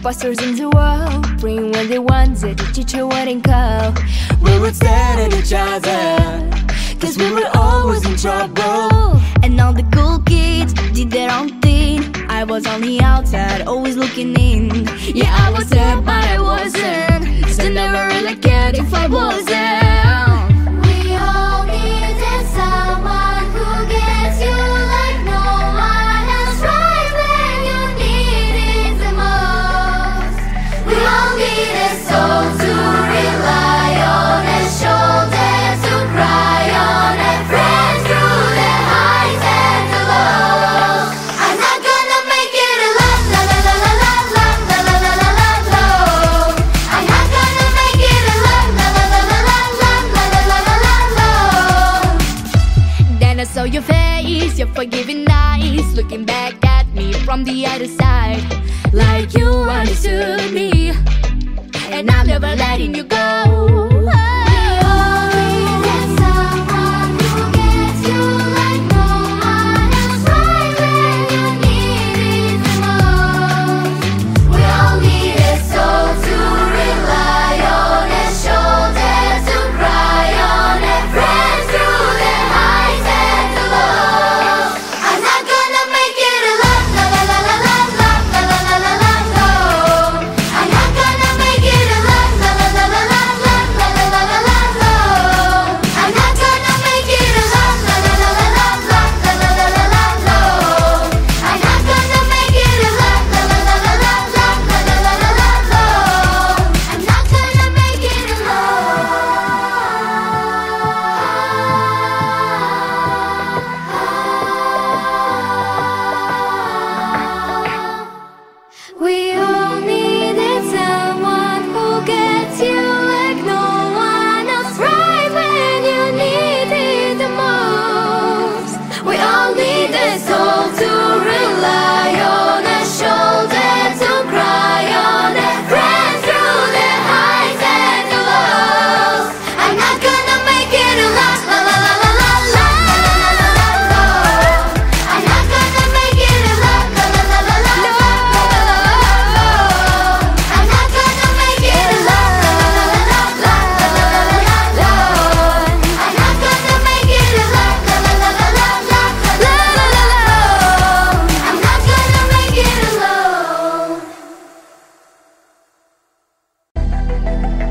Imposters in the world, praying when they wanted, the teacher wouldn't call. We would stare at each other, cause we were always in trouble. And all the cool kids did their own thing. I was on the outside, always looking in. Yeah, I was there, but I wasn't. So never really cared if I wasn't. We all needed someone who gets you like no one else, right when you need it the most. We all need a soul to rely on, a shoulder to cry on, a friend through the highs and the lows. I'm not gonna make it alone, la la la la la la la la la la la la. I'm not gonna make it alone, la la la la la la la la la la la. Then I saw your face, your forgiving eyes, looking back at me from the other side, like you understood me, and I'm never letting you go. We all needed someone who gets you like no one else, right when you need it the most. We all need a soul to rely on, a shoulder to cry on, a friend through the highs and the lows. I'm not gonna make it alone, la la la la la la la la la. I'm not gonna make it alone, la la la la la la. I'm not gonna make it alone, la la la la la la la la. I'm not gonna make it alone, la la la la la la la la. I'm not gonna make it alone.